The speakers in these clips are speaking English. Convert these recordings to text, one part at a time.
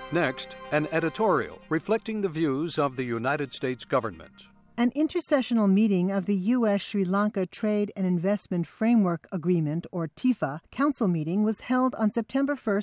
Next, an editorial reflecting the views of the United States government. An intersessional meeting of the U.S.-Sri Lanka Trade and Investment Framework Agreement, or TIFA, Council meeting was held on September 1,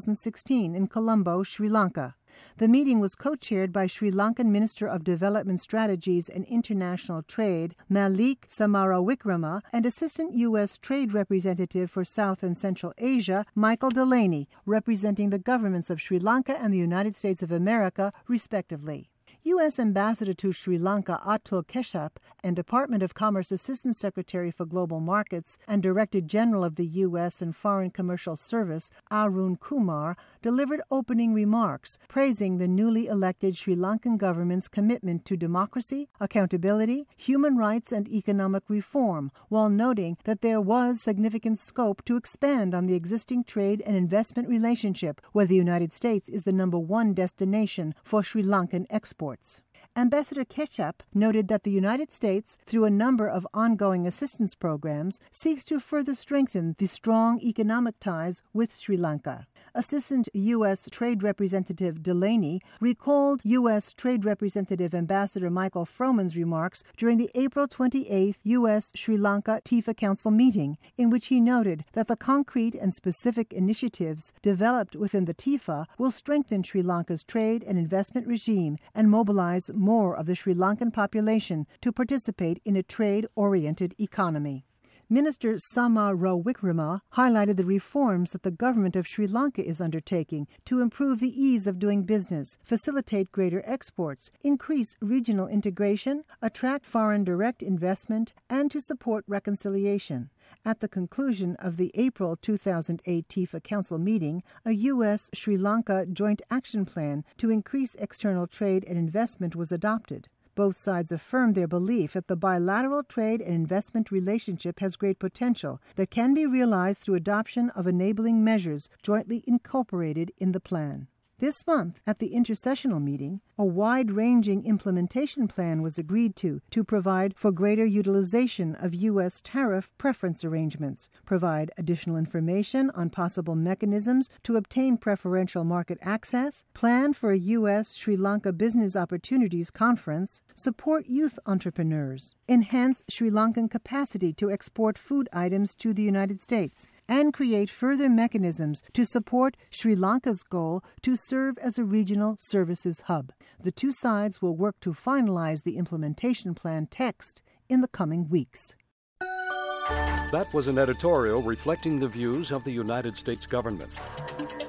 2016 in Colombo, Sri Lanka. The meeting was co-chaired by Sri Lankan Minister of Development Strategies and International Trade, Malik Samarawikrama, and Assistant U.S. Trade Representative for South and Central Asia, Michael Delaney, representing the governments of Sri Lanka and the United States of America, respectively. U.S. Ambassador to Sri Lanka Atul Keshap and Department of Commerce Assistant Secretary for Global Markets and Director General of the U.S. and Foreign Commercial Service Arun Kumar delivered opening remarks praising the newly elected Sri Lankan government's commitment to democracy, accountability, human rights, and economic reform, while noting that there was significant scope to expand on the existing trade and investment relationship, where the United States is the #1 destination for Sri Lankan exports. Ambassador Keshap noted that the United States, through a number of ongoing assistance programs, seeks to further strengthen the strong economic ties with Sri Lanka. Assistant U.S. Trade Representative Delaney recalled U.S. Trade Representative Ambassador Michael Froman's remarks during the April 28th U.S.-Sri Lanka TIFA Council meeting, in which he noted that the concrete and specific initiatives developed within the TIFA will strengthen Sri Lanka's trade and investment regime and mobilize more of the Sri Lankan population to participate in a trade-oriented economy. Minister Samarawikrama highlighted the reforms that the government of Sri Lanka is undertaking to improve the ease of doing business, facilitate greater exports, increase regional integration, attract foreign direct investment, and to support reconciliation. At the conclusion of the April 2008 TIFA Council meeting, a U.S.-Sri Lanka joint action plan to increase external trade and investment was adopted. Both sides affirmed their belief that the bilateral trade and investment relationship has great potential that can be realized through adoption of enabling measures jointly incorporated in the plan. This month, at the intersessional meeting, a wide-ranging implementation plan was agreed to provide for greater utilization of U.S. tariff preference arrangements, provide additional information on possible mechanisms to obtain preferential market access, plan for a U.S.-Sri Lanka Business Opportunities Conference, support youth entrepreneurs, enhance Sri Lankan capacity to export food items to the United States, and create further mechanisms to support Sri Lanka's goal to serve as a regional services hub. The two sides will work to finalize the implementation plan text in the coming weeks. That was an editorial reflecting the views of the United States government.